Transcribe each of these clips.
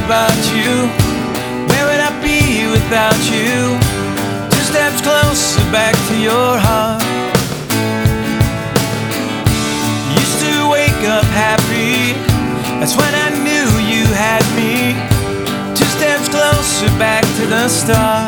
about you. Where would I be without you? 2 steps closer back to your heart. Used to wake up happy, that's when I knew you had me. 2 steps closer back to the start.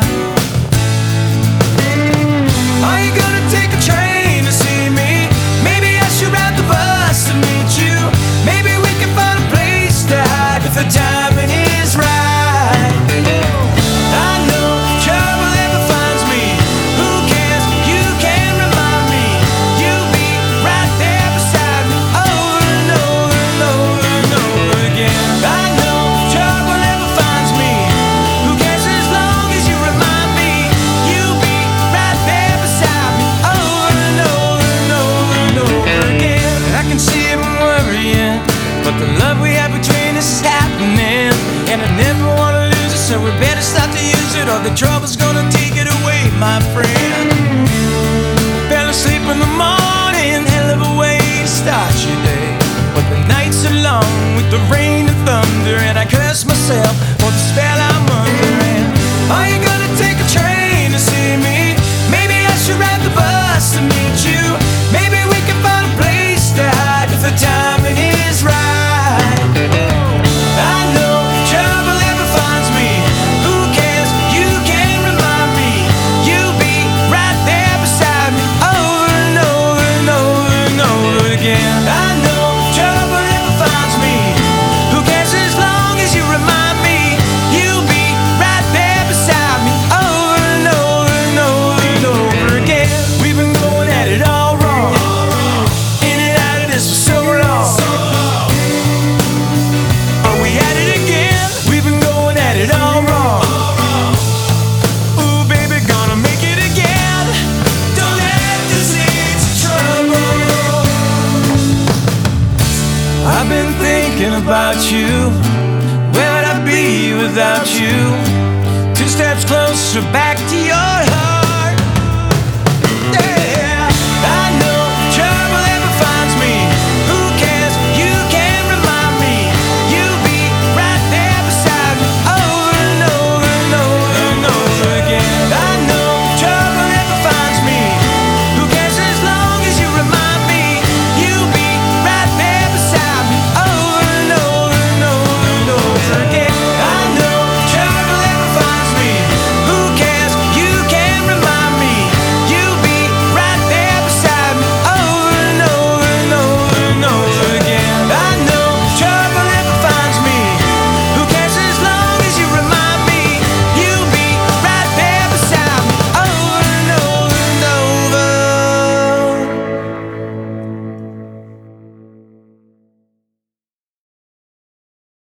Are you gonna take a train to see me? Maybe I should ride the bus to meet you. Maybe we can find a place to hide if the timing is right. I know trouble never finds me. Who cares? You can remind me. You'll be right there beside me over and over and over and over again. I know trouble never finds me. Who cares as long as you remind me? You'll be right there beside me over and over and over and over again. I can see him worrying, but the love we have between us is happening, and I never wanna lose it, so we better start to use it, or the trouble's gonna take it away, my friend. Fell asleep in the morning, hell of a way to start your day, but the nights are long with the rain and thunder, and I curse myself for the spell I'm under. And are you gonna take a train to see me? Maybe I should ride the bus to meet you. Maybe we can find a place to hide if the timing is right. I know trouble never finds me. Who cares? You can remind me. You'll be right there beside me over and over and over and over again. I know trouble never finds me. Who cares as long as you remind me? You'll be right there beside me over and over and over and over again. We've been going at it all wrong, in and out of this for so long. Are we at it again? We've been going at it all wrong. Ooh, baby, gonna make it again. Don't let this lead to trouble. I've been thinking about you. Where would I be without you? 2 steps closer back to your